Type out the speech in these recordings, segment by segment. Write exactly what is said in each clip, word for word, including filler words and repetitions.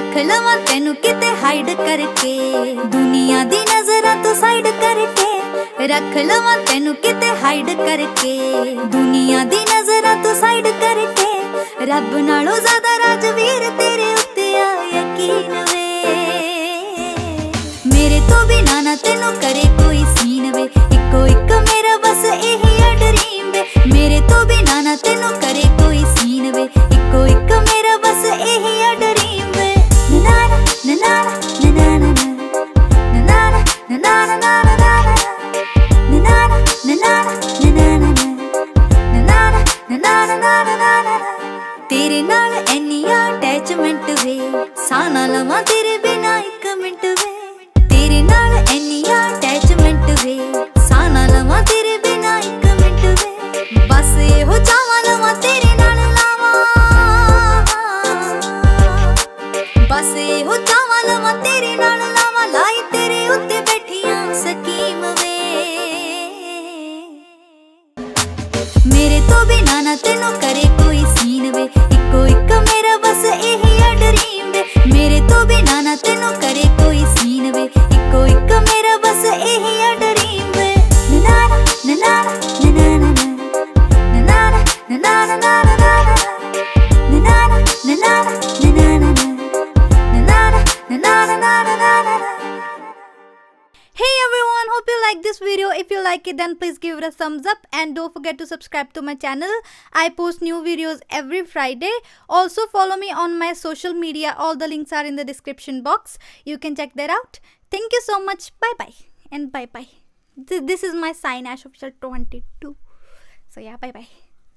रख लवां तेनू किते हाइड करके, दुनिया दी नजरां तो साइड करके। रख लवां तेनू किते हाइड करके, दुनिया दी नजरां तो साइड करके। रब नालों ज्यादा राजवीर तेरे उत्ते आ यकीन वे, मेरे तो बिना ना तेनू करे कोई सीन वे। इको इक मेरा बस यही है ड्रीम वे, मेरे तो बिना ना तेनू करे कोई सीन वे। इको इक मेरा बस यही है ड्रीम वे। ननाना ननाना ननाना ननाना ननाना ननाना ननाना ननाना ननाना ननाना ननाना। तेरे नाल एनी अटैचमेंट वे, साह ना लवां तेरे बिना इक मिंट वे। तेरे नाल एनी अटैचमेंट वे, साह ना लवां तेरे बिना इक मिंट वे। बस एहो चावां लवां तेरे नाल लावां, बस एहो चावां लवां तेरे नाल लावां। लाई तेरे उत्ते बैठियां स्कीम वे, मेरे तो बिना ना तेनू करे कोई सीन वे। इको इक मेरा बस यही है ड्रीम वे, मेरे तो बिना ना तेनू करे कोई सीन वे। इको इक मेरा बस यही है ड्रीम वे। ननाना ननाना ननाना ननाना ननाना ननाना ननाना ननाना ननाना ननाना ननाना। Hey everyone, hope you like this video. If you like it, then please give it a thumbs up and don't forget to subscribe to my channel. I post new videos every Friday. Also follow me on my social media. All the links are in the description box. You can check that out. Thank you so much. Bye bye and bye bye. This is my sign, Ash Official twenty-two. So yeah, bye bye.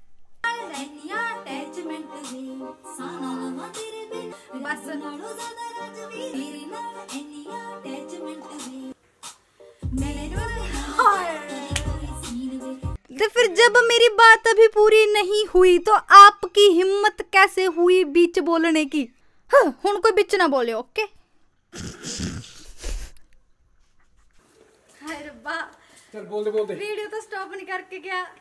तो फिर जब मेरी बात अभी पूरी नहीं हुई तो आपकी हिम्मत कैसे हुई बीच बोलने की? हाँ, हुन कोई बीच ना बोले, ओके? अरे वाह, चल बोल दे बोल दे। वीडियो तो स्टॉप नहीं करके क्या?